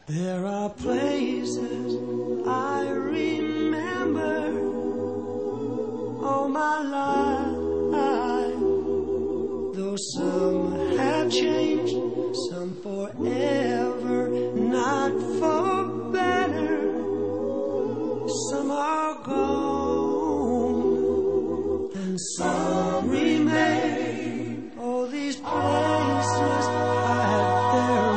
There are places I remember all my life, though some have changed, some forever, not for better. Some are gone, and some remain. All these places I had their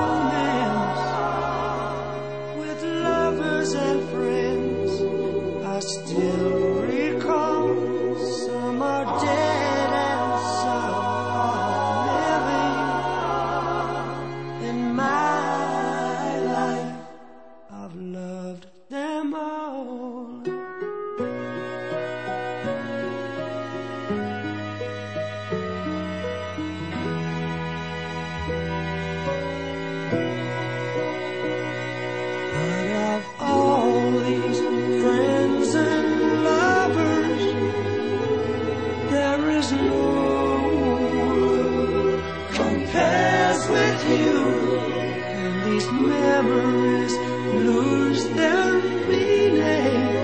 and friends I still recall. Some are dead and some are living. In my life I've loved them all. Friends and lovers, there is no one compares with you, and these memories lose their meaning.